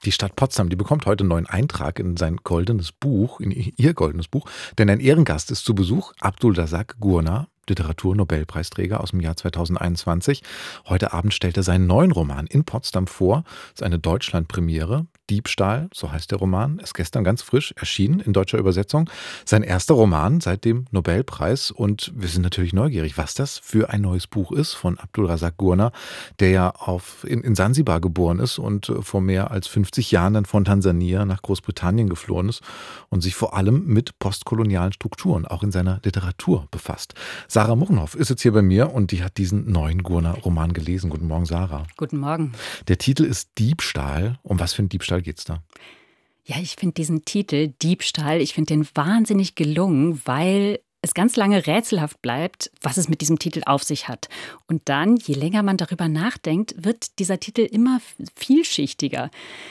Die Stadt Potsdam, die bekommt heute einen neuen Eintrag in sein goldenes Buch, in ihr goldenes Buch, denn ein Ehrengast ist zu Besuch, Abdulrazak Gurna, Literatur-Nobelpreisträger aus dem Jahr 2021. Heute Abend stellt er seinen neuen Roman in Potsdam vor. Das ist eine Deutschlandpremiere. Diebstahl, so heißt der Roman, ist gestern ganz frisch erschienen in deutscher Übersetzung. Sein erster Roman seit dem Nobelpreis. Und wir sind natürlich neugierig, was das für ein neues Buch ist von Abdulrazak Gurna, der ja in Sansibar geboren ist und vor mehr als 50 Jahren dann von Tansania nach Großbritannien geflohen ist und sich vor allem mit postkolonialen Strukturen auch in seiner Literatur befasst. Sarah Muchenhoff ist jetzt hier bei mir und die hat diesen neuen Gurna-Roman gelesen. Guten Morgen, Sarah. Guten Morgen. Der Titel ist Diebstahl. Um was für einen Diebstahl geht's da? Ja, ich finde diesen Titel Diebstahl, ich finde den wahnsinnig gelungen, weil es ganz lange rätselhaft bleibt, was es mit diesem Titel auf sich hat. Und dann, je länger man darüber nachdenkt, wird dieser Titel immer vielschichtiger.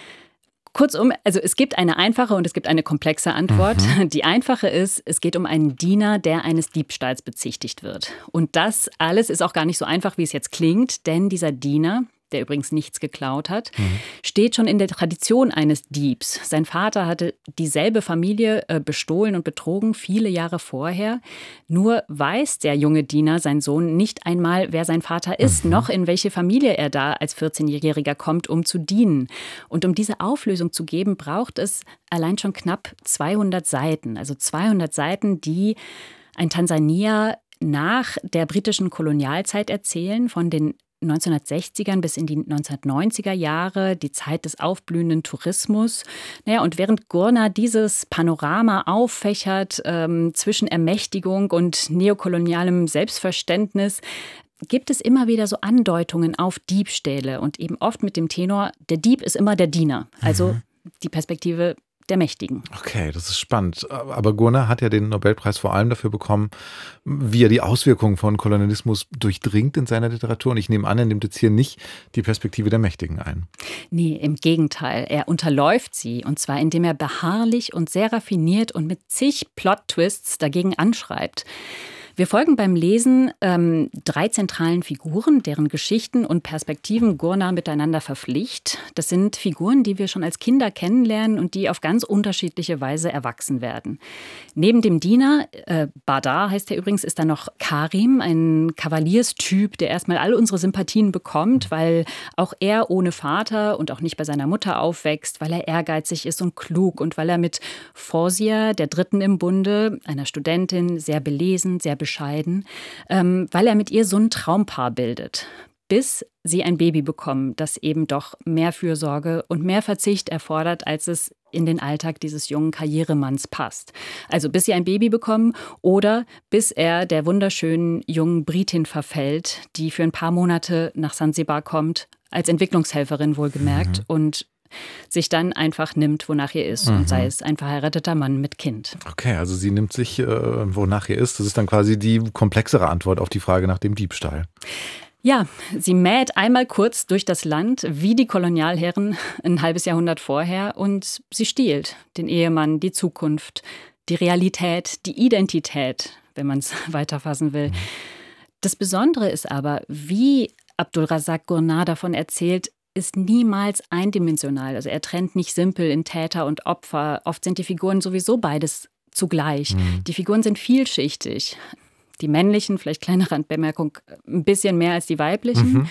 Kurzum, also es gibt eine einfache und es gibt eine komplexe Antwort. Die einfache ist, es geht um einen Diener, der eines Diebstahls bezichtigt wird. Und das alles ist auch gar nicht so einfach, wie es jetzt klingt, denn dieser Diener, der übrigens nichts geklaut hat, steht schon in der Tradition eines Diebs. Sein Vater hatte dieselbe Familie bestohlen und betrogen viele Jahre vorher. Nur weiß der junge Diener, sein Sohn, nicht einmal, wer sein Vater ist, noch in welche Familie er da als 14-Jähriger kommt, um zu dienen. Und um diese Auflösung zu geben, braucht es allein schon knapp 200 Seiten. Also 200 Seiten, die ein Tansania nach der britischen Kolonialzeit erzählen, von den 1960ern bis in die 1990er Jahre, die Zeit des aufblühenden Tourismus. Naja, und während Gurna dieses Panorama auffächert zwischen Ermächtigung und neokolonialem Selbstverständnis, gibt es immer wieder so Andeutungen auf Diebstähle und eben oft mit dem Tenor, der Dieb ist immer der Diener, also die Perspektive der Mächtigen. Okay, das ist spannend. Aber Gurna hat ja den Nobelpreis vor allem dafür bekommen, wie er die Auswirkungen von Kolonialismus durchdringt in seiner Literatur. Und ich nehme an, er nimmt jetzt hier nicht die Perspektive der Mächtigen ein. Nee, im Gegenteil. Er unterläuft sie. Und zwar, indem er beharrlich und sehr raffiniert und mit zig Plot-Twists dagegen anschreibt. Wir folgen beim Lesen 3 zentralen Figuren, deren Geschichten und Perspektiven Gurna miteinander verflicht. Das sind Figuren, die wir schon als Kinder kennenlernen und die auf ganz unterschiedliche Weise erwachsen werden. Neben dem Diener, Badar heißt er übrigens, ist da noch Karim, ein Kavalierstyp, der erstmal all unsere Sympathien bekommt, weil auch er ohne Vater und auch nicht bei seiner Mutter aufwächst, weil er ehrgeizig ist und klug und weil er mit Fawzia, der Dritten im Bunde, einer Studentin, sehr belesen, sehr bescheiden, weil er mit ihr so ein Traumpaar bildet, bis sie ein Baby bekommen, das eben doch mehr Fürsorge und mehr Verzicht erfordert, als es in den Alltag dieses jungen Karrieremanns passt. Also bis sie ein Baby bekommen oder bis er der wunderschönen jungen Britin verfällt, die für ein paar Monate nach Sansibar kommt, als Entwicklungshelferin wohlgemerkt und sich dann einfach nimmt, wonach ihr ist. Und sei es ein verheirateter Mann mit Kind. Okay, also sie nimmt sich, wonach ihr ist. Das ist dann quasi die komplexere Antwort auf die Frage nach dem Diebstahl. Ja, sie mäht einmal kurz durch das Land, wie die Kolonialherren ein halbes Jahrhundert vorher. Und sie stiehlt den Ehemann, die Zukunft, die Realität, die Identität, wenn man es weiterfassen will. Das Besondere ist aber, wie Abdulrazak Gurna davon erzählt, ist niemals eindimensional. Also er trennt nicht simpel in Täter und Opfer. Oft sind die Figuren sowieso beides zugleich. Die Figuren sind vielschichtig. Die männlichen, vielleicht kleine Randbemerkung, ein bisschen mehr als die weiblichen.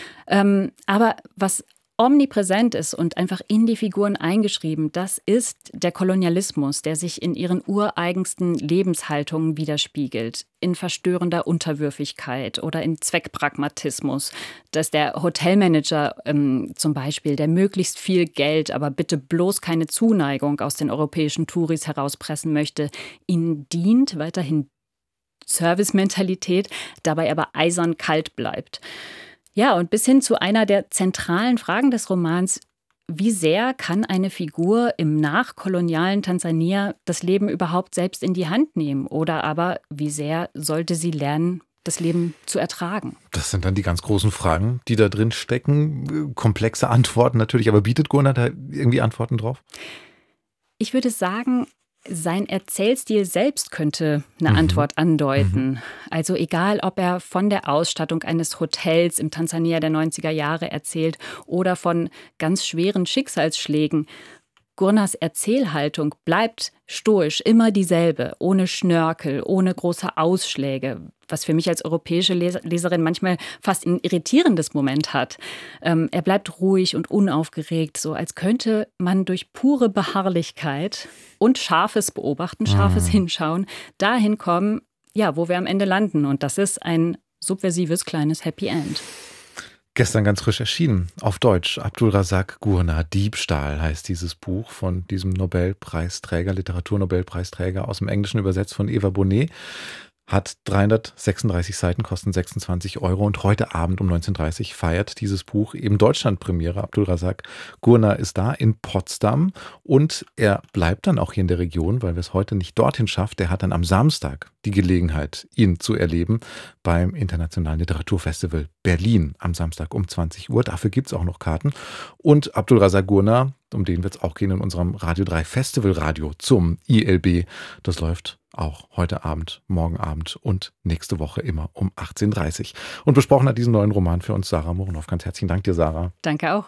Aber was omnipräsent ist und einfach in die Figuren eingeschrieben, das ist der Kolonialismus, der sich in ihren ureigensten Lebenshaltungen widerspiegelt. In verstörender Unterwürfigkeit oder in Zweckpragmatismus. Dass der Hotelmanager zum Beispiel, der möglichst viel Geld, aber bitte bloß keine Zuneigung aus den europäischen Touris herauspressen möchte, ihnen dient, weiterhin Servicementalität, dabei aber eisern kalt bleibt. Ja, und bis hin zu einer der zentralen Fragen des Romans, wie sehr kann eine Figur im nachkolonialen Tansania das Leben überhaupt selbst in die Hand nehmen? Oder aber wie sehr sollte sie lernen, das Leben zu ertragen? Das sind dann die ganz großen Fragen, die da drin stecken. Komplexe Antworten natürlich, aber bietet Gurna da irgendwie Antworten drauf? Ich würde sagen, Sein Erzählstil selbst könnte eine Antwort andeuten. Also egal, ob er von der Ausstattung eines Hotels im Tansania der 90er Jahre erzählt oder von ganz schweren Schicksalsschlägen. Gurnas Erzählhaltung bleibt stoisch, immer dieselbe, ohne Schnörkel, ohne große Ausschläge, was für mich als europäische Leserin manchmal fast ein irritierendes Moment hat. Er bleibt ruhig und unaufgeregt, so als könnte man durch pure Beharrlichkeit und scharfes Beobachten, scharfes Hinschauen dahin kommen, ja, wo wir am Ende landen. Und das ist ein subversives kleines Happy End. Gestern ganz frisch erschienen, auf Deutsch. Abdulrazak Gurna, Diebstahl heißt dieses Buch von diesem Nobelpreisträger, Literaturnobelpreisträger, aus dem Englischen übersetzt von Eva Bonnet. Hat 336 Seiten, kosten 26 € und heute Abend um 19:30 Uhr feiert dieses Buch eben Deutschlandpremiere. Abdulrazak Gurna ist da in Potsdam und er bleibt dann auch hier in der Region, weil wir es heute nicht dorthin schafft. Er hat dann am Samstag die Gelegenheit, ihn zu erleben beim Internationalen Literaturfestival Berlin am Samstag um 20 Uhr. Dafür gibt es auch noch Karten. Und Abdulrazak Gurna, um den wird es auch gehen in unserem Radio 3 Festivalradio zum ILB. Das läuft auch heute Abend, morgen Abend und nächste Woche immer um 18:30 Uhr. Und besprochen hat diesen neuen Roman für uns Sarah Moronov. Ganz herzlichen Dank dir, Sarah. Danke auch.